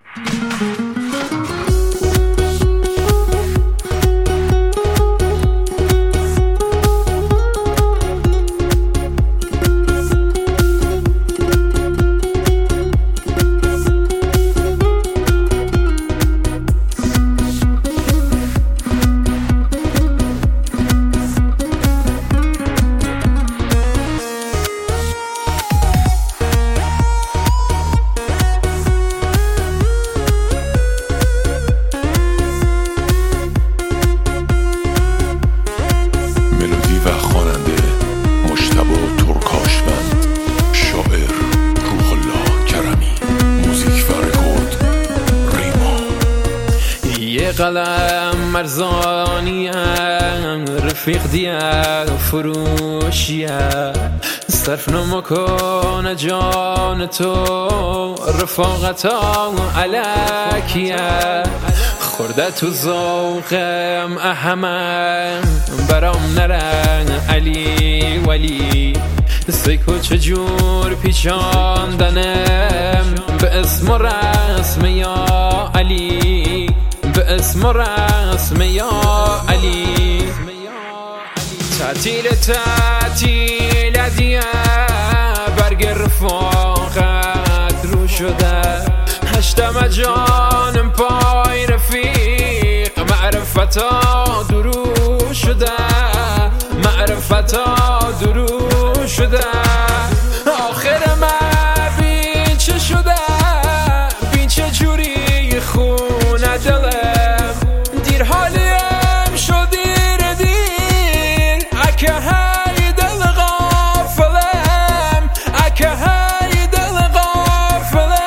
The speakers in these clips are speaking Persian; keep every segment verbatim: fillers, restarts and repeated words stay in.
قلم مرزانیم رفیق دیا فروشیه صرف نمکن جان تو رفاقتا علکیه خورده تو ذوقم احمد برام نرن علی ولی سیکو چجور پیچاندنم به اسم و رسم یا علی به اسم و رسم یا علی تعطیل تعطیل دیه برگ رفاقت رو شده هشتم جانم پای رفیق معرفتا درو شده معرفتا درو شده آخر من بین چه شده بین چه جوری خونه دلم دیر حالیم شد دیر دیر اکه های دل غافلم اکه های دل غافلم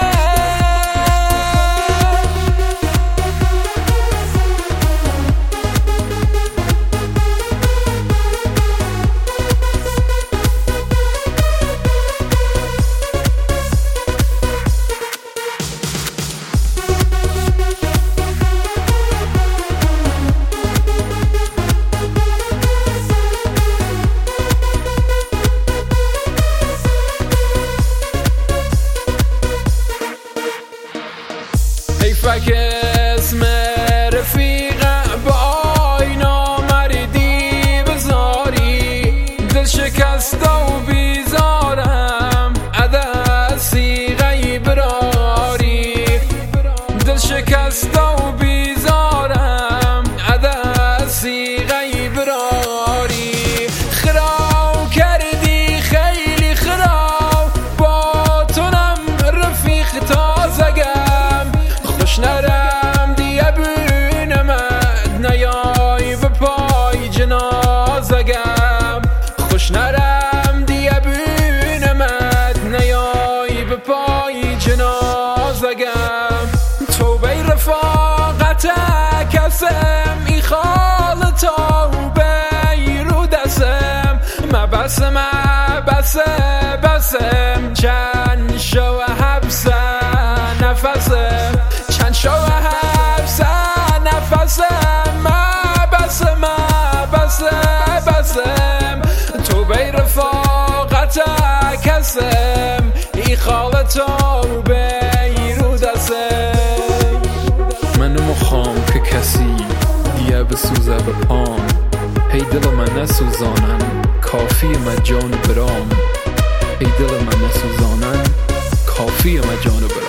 حیفک اسم رفیقم با آینا مردی بذاری دل شکسته و بیزارم عدسی غیب راری دل شکسته و بیزارم عدسی غیب راری خراب کردی خیلی خراب با تونم رفیق تازگم خوش نرم دیگه بینمت نیای به پای جنازگم خوش نرم دیگه بینمت نیای به پای جنازگم توبه رفاقت کسم ای خال توبه رو دستم مبسم مبسم بسم چند شو حبسه نفسم چند شو حبسه نفسم مبسم مبسم بسم توبه رفاقت کسم ای خال توبه رو دستم من مخوام که کسی دیگه بسوزه به پام هی دل من نسوزانن کافی من جان برام هی دل من نسوزانن کافی من جان برام